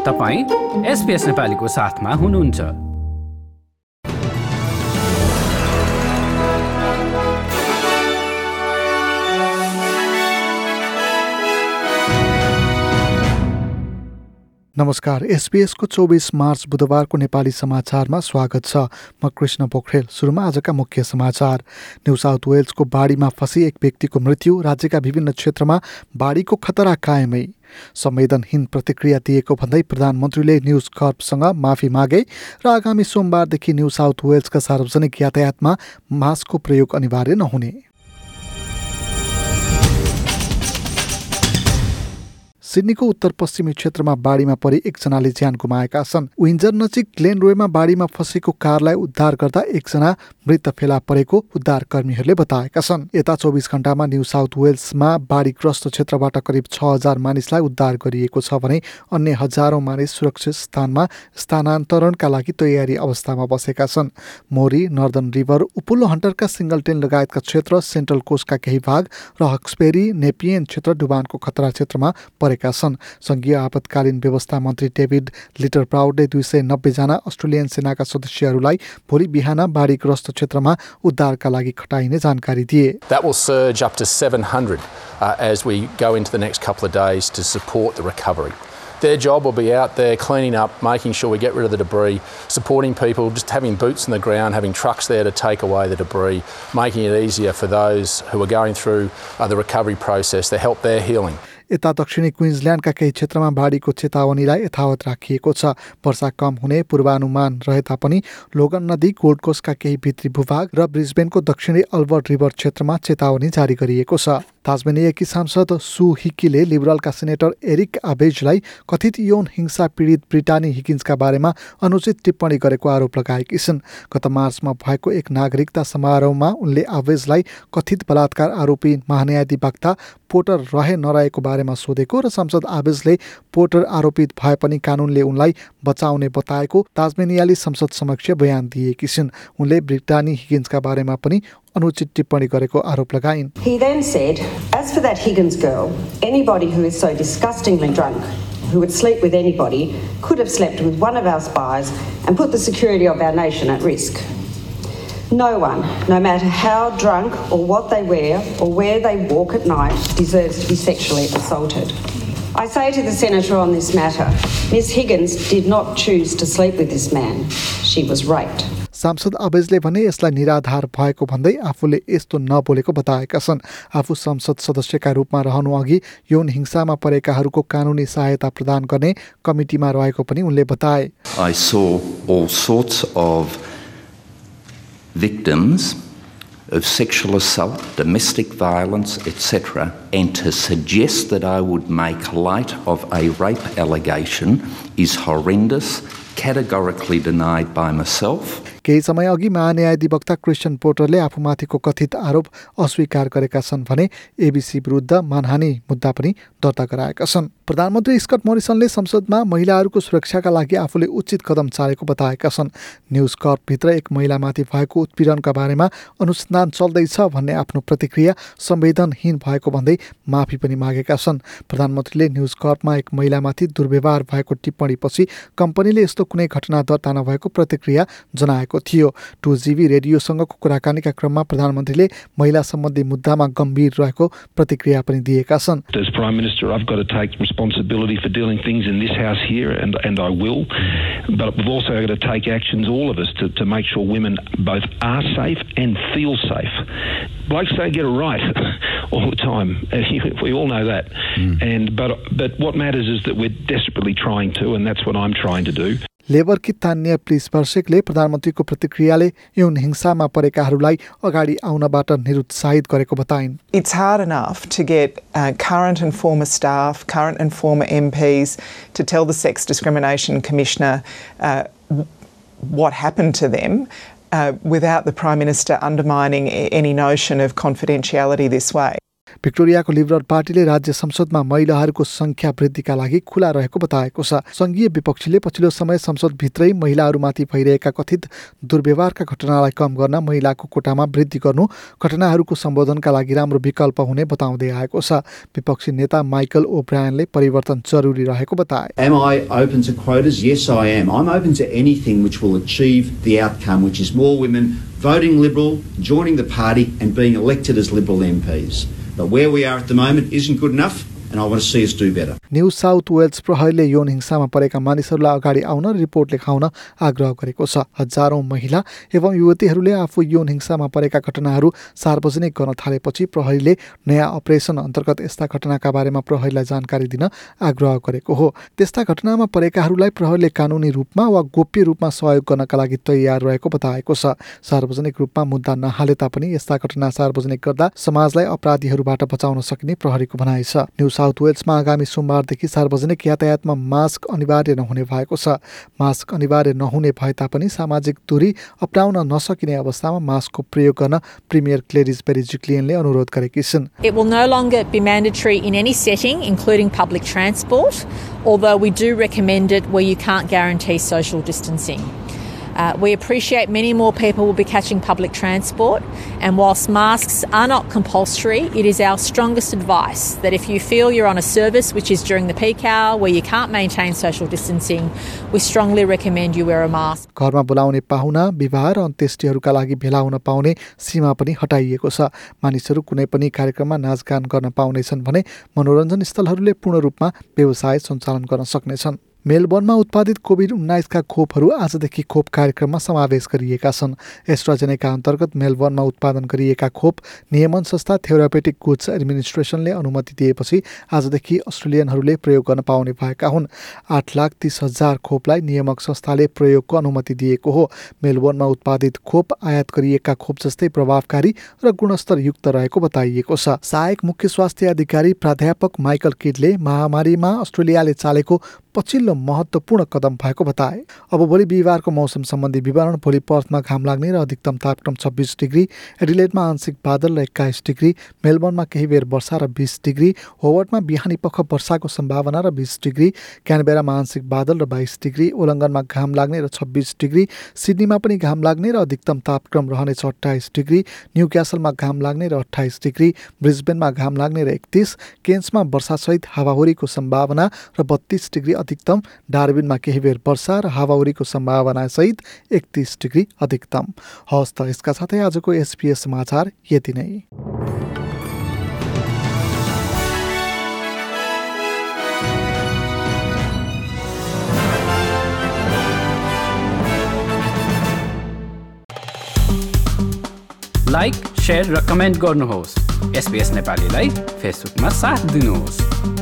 तपाईं SBS नेपालीको साथमा हुनुहुन्छ। नमस्कार, SBS को 24 मार्च बुधबारको नेपाली समाचारमा स्वागत छ। म कृष्ण पोखरेल। सुरुमा आजका मुख्य समाचार। न्यू साउथ वेल्सको बाढीमा फँसी एक व्यक्तिको मृत्यु, राज्यका विभिन्न क्षेत्रमा बाढीको खतरा कायमै। संवेदनहीन प्रतिक्रिया दिएको भन्दै प्रधानमन्त्रीले न्यूज कर्पसँग माफी मागे र आगामी सोमबारदेखि न्यू साउथ वेल्सका सार्वजनिक यातायातमा मास्कको प्रयोग अनिवार्य नहुने। सिडनीको उत्तर पश्चिमी क्षेत्रमा बाढीमा परि एकजनाले ज्यान गुमाएका छन्। विन्जर नजिक ग्लेनरोयमा बाढीमा फँसेको कारलाई उद्धार गर्दा एकजना मृत फेला परेको उद्धारकर्मीहरूले बताएका छन्। यता 24 घण्टामा न्यू साउथ वेल्समा बाढीग्रस्त क्षेत्रबाट करिब 6000 मानिसलाई उद्धार गरिएको छ भने अन्य हजारौं मानिस सुरक्षित स्थानमा स्थानान्तरणका लागि तयारी अवस्थामा बसेका छन्। मोरी, नर्दर्न रिभर, उपुल्लो हन्टरका सिङ्गलटेन लगायतका क्षेत्र, सेन्ट्रल कोस्टका केही भाग र हक्सबेरी, नेपियन क्षेत्र डुबानको खतरा क्षेत्रमा परेका छन्। संघीय आपतकालीन व्यवस्था मन्त्री डेभिड लिटर प्राउडले 290 जना अस्ट्रेलियन सेनाका सदस्यहरूलाई भोलि बिहान बाढीग्रस्त क्षेत्रमा उद्धारका लागि खटाइने जानकारी दिए। That will surge up to 700 as we go into the next couple of days to support the recovery. Their job will be out there cleaning up, making sure we get rid of the debris, supporting people, just having boots on the ground, having trucks there to take away the debris, making it easier for those who are going through the recovery process to help their healing. यता दक्षिणी क्विन्सल्यान्डका केही क्षेत्रमा बाढीको चेतावनीलाई यथावत राखिएको छ। वर्षा कम हुने पूर्वानुमान रहे तापनि लोगन नदी, गोल्ड कोस्टका केही भित्री भूभाग र ब्रिस्बेनको दक्षिणी अल्बर्ट रिभर क्षेत्रमा चेतावनी जारी गरिएको छ। तास्मेनियाकी सांसद सु हिक्कीले लिबरलका सेनेटर एरिक आबेजलाई कथित यौन हिंसा पीडित ब्रिटानी हिगिन्सका बारेमा अनुचित टिप्पणी गरेको आरोप लगाएकी छिन्। गत मार्चमा भएको एक नागरिकता समारोहमा उनले आबेजलाई कथित बलात्कार आरोपी महान्यायाधिवक्ता पोर्टर रहे नरहेको बारेमा सोधेको र सांसद आबेजले पोर्टर आरोपित भए पनि कानुनले उनलाई बचाउने बताएको तास्मेनियाली संसद समक्ष बयान दिएकी छिन्। उनले ब्रिटानी हिगिन्सका बारेमा पनि अनुचित टिप्पणी गरेको आरोप लगाइन्। He then said, as for that Higgins girl, anybody who is so disgustingly drunk who would sleep with anybody could have slept with one of our spies and put the security of our nation at risk. No one, no matter how drunk or what they wear or where they walk at night, deserves to be sexually assaulted. I say to the Senator on this matter, Ms Higgins did not choose to sleep with this man. She was raped. सांसद आबेजले भने यसलाई निराधार भएको भन्दै आफूले यस्तो नबोलेको बताएका छन्। आफू संसद सदस्यका रूपमा रहनु अघि यौन हिंसामा परेकाहरूको कानुनी सहायता प्रदान गर्ने कमिटीमा रहेको पनि उनले बताए। I saw all sorts of victims of sexual assault, domestic violence, etc., and to suggest that I would make light of a rape allegation is horrendous, categorically denied by myself. केही समय अघि महान्यायाधिवक्ता क्रिस्चियन पोर्टरले आफूमाथिको कथित आरोप अस्वीकार गरेका छन् भने ABC विरुद्ध मानहानि मुद्दा पनि दर्ता गराएका छन्। प्रधानमन्त्री स्कट मोरिसनले संसदमा महिलाहरूको सुरक्षाका लागि आफूले उचित कदम चालेको बताएका छन्। न्यूज कर्पभित्र एक महिलामाथि भएको उत्पीडनका बारेमा अनुसन्धान चल्दैछ भन्ने आफ्नो प्रतिक्रिया संवेदनहीन भएको भन्दै माफी पनि मागेका छन्। प्रधानमन्त्रीले न्यूज कर्पमा एक महिलामाथि दुर्व्यवहार भएको टिप्पणीपछि कम्पनीले यस्तो कुनै घटना दर्ता नभएको प्रतिक्रिया जनाएको थियो। 2GB रेडियोसँगको कुराकानीका क्रममा प्रधानमन्त्रीले महिला सम्बन्धी मुद्दामा गम्भीर रहेको प्रतिक्रिया पनि दिएका छन्। As Prime Minister, I've got to take responsibility for dealing things in this house here, and I will. But we've also got to take actions, all of us, to make sure women both are safe and feel safe. Blokes don't get it right all the time. We all know that. But what matters is that we're desperately trying to, and that's what I'm trying to do. लेबरकी Tanya प्लिसपर्सेकले प्रधानमन्त्रीको प्रतिक्रियाले यौन हिंसामा परेकाहरूलाई अगाडि आउनबाट निरुत्साहित गरेको बताइन्। It's hard enough to get current and former staff, current and former MPs to tell the Sex Discrimination Commissioner what happened to them without the Prime Minister undermining any notion of confidentiality this way. भिक्टोरियाको liberal पार्टीले राज्य संसदमा महिलाहरूको संख्या वृद्धिका लागि खुला रहेको बताएको छ। संघीय विपक्षीले पछिल्लो समय संसदभित्रै महिलाहरूमाथि भइरहेका कथित दुर्व्यवहारका घटनालाई कम गर्न महिलाको कोटामा वृद्धि गर्नु घटनाहरूको सम्बोधनका लागि राम्रो विकल्प हुने बताउँदै आएको छ। विपक्षी नेता माइकल ओब्रायनले परिवर्तन जरुरी रहेको बताए। Am I open to quotas? Yes, I am. I'm open to anything which will achieve the outcome, which is more women voting Liberal, joining the party and being elected as Liberal MPs. But where we are at the moment isn't good enough, and I want to see us do better. New South Wales प्रहरीले यौन हिंसामा परेका मानिसहरूलाई अगाडि आउन report लेखाउन आग्रह गरेको छ। हजारौं महिला एवं युवतीहरूले आफू यौन हिंसामा परेका घटनाहरू सार्वजनिक गर्न थालेपछि प्रहरीले नयाँ अपरेसन अन्तर्गत यस्ता घटनाका बारेमा प्रहरीलाई जानकारी दिन आग्रह गरेको हो। त्यस्ता घटनामा परेकाहरूलाई प्रहरीले कानुनी रूपमा वा गोप्य रूपमा सहयोग गर्नका लागि तयार रहेको बताएको छ। सार्वजनिक रूपमा मुद्दा नहाले तापनि यस्ता घटना सार्वजनिक गर्दा समाजलाई अपराधीहरूबाट बचाउन सकिने प्रहरीको भनाइ छ। न्यू साउथ वेल्समा आगामी सोमबारदेखि सार्वजनिक यातायातमा मास्क अनिवार्य नहुने भएको छ। मास्क अनिवार्य नहुने भए तापनि सामाजिक दूरी अपनाउन नसकिने अवस्थामा मास्कको प्रयोग गर्न प्रिमियर क्लेरिस बेरिजिक्लियनले अनुरोध गरेकी छिन्। It will no longer be mandatory in any setting, including public transport, although we do recommend it where you can't guarantee social distancing. We appreciate many more people will be catching public transport, and whilst masks are not compulsory, it is our strongest advice that if you feel you're on a service which is during the peak hour where you can't maintain social distancing, we strongly recommend you wear a mask. घरमा बोलाउने पाहुना, विवाह र अन्त्येष्टिहरूका लागि भेला हुन पाउने सीमा पनि हटाइएको छ। मानिसहरू कुनै पनि कार्यक्रममा नाचगान गर्न पाउनेछन् भने मनोरञ्जन स्थलहरूले पूर्ण रूपमा व्यवसाय सञ्चालन गर्न सक्नेछन्। मेलबर्नमा उत्पादित कोभिड-19 का खोपहरू आजदेखि खोप कार्यक्रममा समावेश गरिएका छन्। एस्ट्राजेनेका अन्तर्गत मेलबर्नमा उत्पादन गरिएका खोप नियमन संस्था थेरापेटिक गुड्स एडमिनिस्ट्रेसनले अनुमति दिएपछि आजदेखि अस्ट्रेलियनहरूले प्रयोग गर्न पाउने भएका हुन्। 8,30,000 खोपलाई नियामक संस्थाले प्रयोगको अनुमति दिएको हो। मेलबर्नमा उत्पादित खोप आयात गरिएका खोप जस्तै प्रभावकारी र गुणस्तरयुक्त रहेको बताइएको छ। सहायक मुख्य स्वास्थ्य अधिकारी प्राध्यापक माइकल किडले महामारीमा अस्ट्रेलियाले चालेको पछिल्लो महत्त्वपूर्ण कदम भएको बताए। अब भोलि बिहिबारको मौसम सम्बन्धी विवरण। भोलि पर्थमा घाम लाग्ने र अधिकतम तापक्रम 26 डिग्री, एडिलेडमा आंशिक बादल र 21 डिग्री, मेलबर्नमा केही बेर वर्षा र 20 डिग्री, होवर्डमा बिहानी पख वर्षाको सम्भावना र 20 डिग्री, क्यानबेरामा आंशिक बादल र 22 डिग्री, ओलङ्गनमा घाम लाग्ने र 26 डिग्री, सिडनीमा पनि घाम लाग्ने र अधिकतम तापक्रम रहनेछ 28 डिग्री, न्युक्यासलमा घाम लाग्ने र 28 डिग्री, ब्रिस्बेनमा घाम लाग्ने र 31, केन्समा वर्षासहित हावाहुरीको सम्भावना र 32 डिग्री अधिकतम, डार्विनमा केही बेर वर्षा र हावाहुरीको सम्भावना सहित 31 डिग्री अधिकतम। हवस् त यसका साथै आजको SBS समाचार यति नै। लाइक, शेयर र कमेन्ट गर्नुहोस्। SBS नेपालीलाई फेसबुकमा साथ दिनुहोस्।